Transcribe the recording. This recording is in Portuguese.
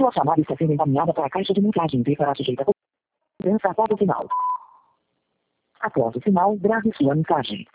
Sua chamada está sendo encaminhada para a caixa de mensagem e será sujeita a cobrança após o sinal. Após o sinal, grave sua mensagem.